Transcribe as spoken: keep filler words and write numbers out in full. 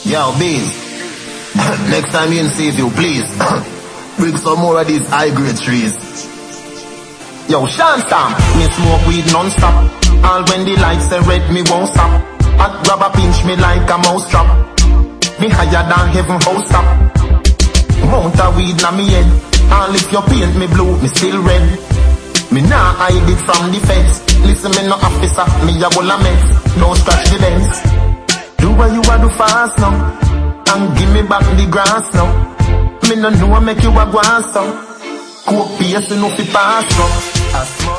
Yo, Beans. Next time you see if you please. Bring some more of these high grade trees. Yo, Shantam. Me smoke weed non-stop. All when the lights say red, me won't stop. I grab a pinch me like a mouse trap. Me higher than heaven house top. Mount a weed na me head. All if you paint me blue, me still red. Me nah hide it from the feds. Listen, me no officer, me a go la meds. Don't scratch the dents. Do what you a do fast now, and give me back the grass now. Me no know I make you a go so. Coke paste, you know fi pass now.